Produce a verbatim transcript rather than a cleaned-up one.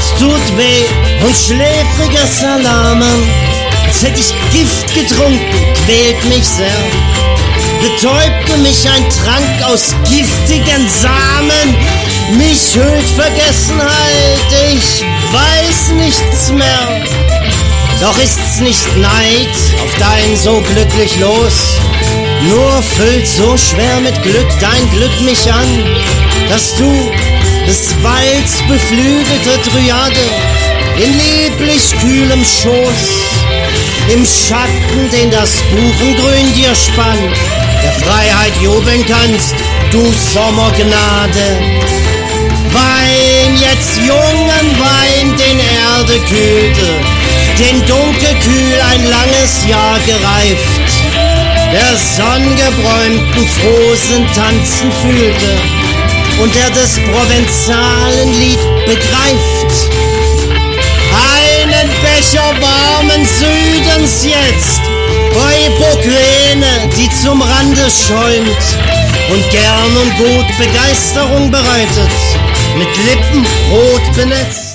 Herz tut weh und schläfriger Salaman, als hätt ich Gift getrunken, quält mich sehr. Betäubte mich ein Trank aus giftigen Samen, mich hüllt Vergessenheit, ich weiß nichts mehr. Doch ist's nicht Neid auf dein so glücklich Los, nur füllt so schwer mit Glück dein Glück mich an, dass du des Walds beflügelte Dryade in lieblich kühlem Schoß, im Schatten, den das Buchengrün dir spannt, der Freiheit jubeln kannst, du Sommergnade. Wein jetzt jungen Wein, den Erde kühlte, den dunkelkühl ein langes Jahr gereift, der sonnengebräumten Frosen tanzen fühlte und der des provenzalen Lied begreift. Einen Becher warmen Südens jetzt, o Hippokrate, die zum Rande schäumt und gern und gut Begeisterung bereitet, mit Lippen rot benetzt.